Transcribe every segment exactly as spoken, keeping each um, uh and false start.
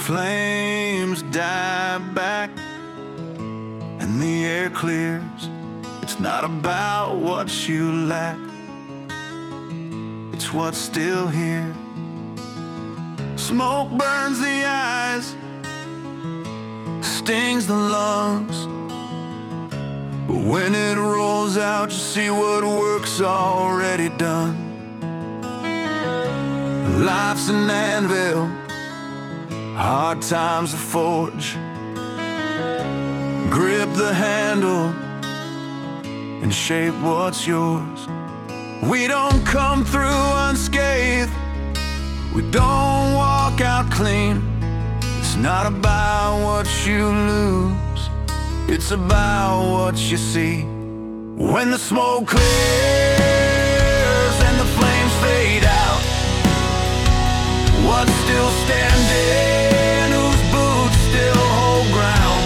flames die back and the air clears, it's not about what you lack, it's what's still here. Smoke burns the eyes, stings the lungs, but when it rolls out, you see what work's already done. Life's an anvil, hard times a forge. Grip the handle and shape what's yours. We don't come through unscathed, we don't walk out clean. It's not about what you lose, it's about what you see. When the smoke clears and the flames fade out, what's still standing, whose boots still hold ground?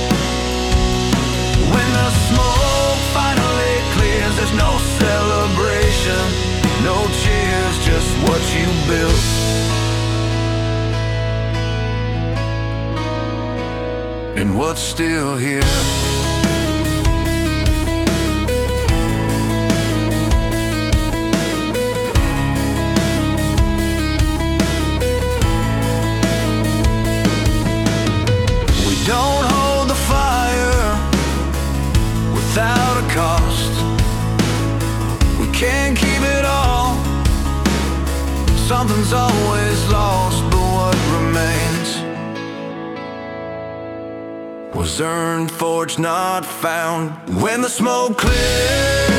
When the smoke finally clears, there's no celebration, no cheers, just what you built. And what's still here. Don't hold the fire without a cost. We can't keep it all, something's always lost, but what remains was earned, forged, not found. When the smoke clears